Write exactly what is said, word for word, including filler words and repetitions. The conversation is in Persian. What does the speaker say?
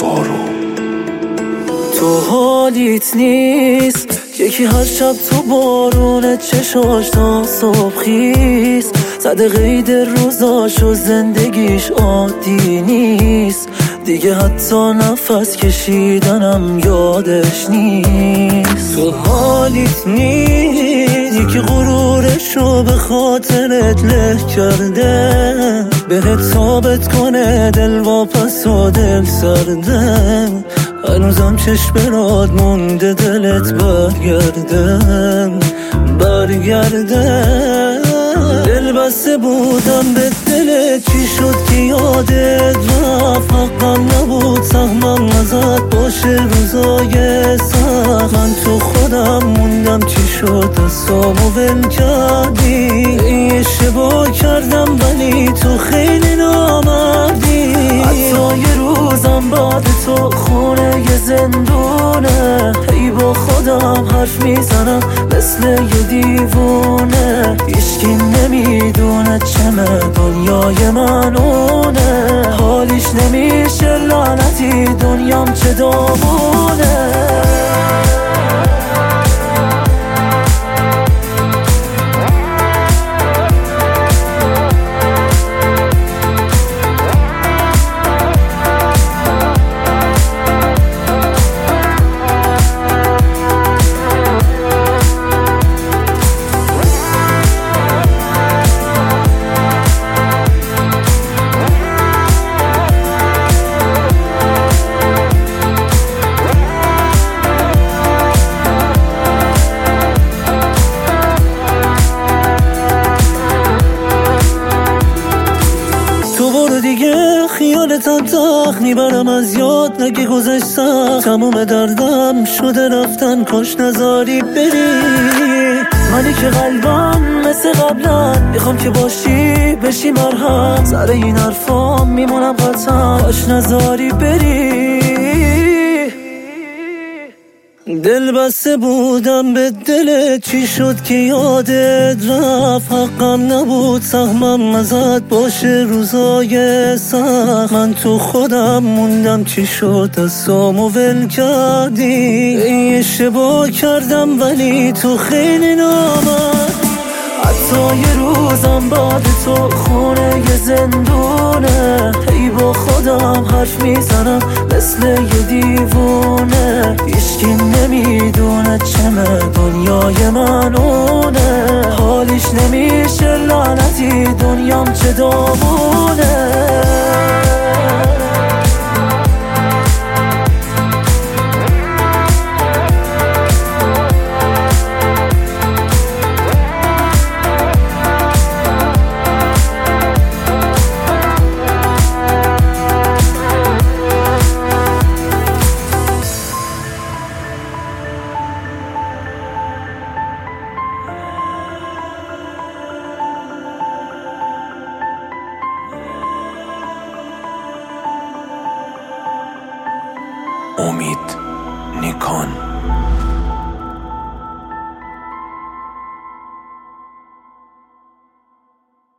فارو. تو حالیت نیست یکی هر شب تو بارونه چشاش تا صبح خیز زده قید روزاش و زندگیش عادی نیست دیگه، حتی نفس کشیدنم یادش نیست. تو حالیت نیست یکی غرورشو به خاطرت له کرده، بهت ثابت کنه دل واپس و دل سرده. هنوزم چشم برات مونده دلت برگرده برگرده. دل بسته بودم به دلت، چی شد که یادت رفت؟ حقم نبود سهمم ازت باشه روزای سخت. من تو خودم موندم، چی شد دستامو ول کردی؟ اشتباه کردم ولی تو خیلی نامردی. حتی یه روزم بعد تو خونه یه زندونه، ای با خودم حرف میزنم مثل یه دیوونه. هیچکی نمیدونه چمه دنیای من اونه، حالیش نمیشه لعنتی دنیام چه دامونه. دیگه خیالتم تخت میبرم از یاد، نگه گذشتم تموم دردم شده رفتن، کاش نذاری بری. منی که قلبم مثل قبلا میخوام که باشی بشی مرهم، سر این حرفام میمونم قطعا، کاش نذاری بری. دل بسته بودم به دلت، چی شد که یادت رفت؟ حقم نبود سهمم ازت باشه روزای سخت. من تو خودم موندم، چی شد دستامو ول کردی؟ اشتباه کردم ولی تو خیلی نامردی. حتی یه روزم بعد تو خونه یه زندونه، ای با خودم حرف میزنم مثل یه دیوونه. هیچکی نمیدونه چمه دنیای من اونه، حالیش نمیشه لعنتی دنیام چه دامونه. امید نیکان.